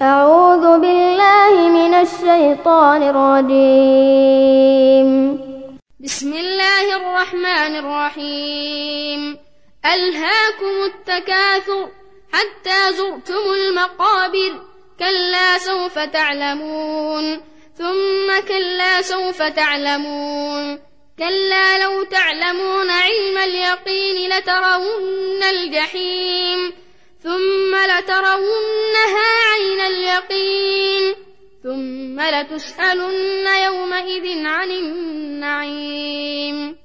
أعوذ بالله من الشيطان الرجيم. بسم الله الرحمن الرحيم. ألهاكم التكاثر حتى زرتم المقابر، كلا سوف تعلمون، ثم كلا سوف تعلمون، كلا لو تعلمون علم اليقين لترون الجحيم، ثم لترونها عين اليقين، ثم لتسألن يومئذ عن النعيم.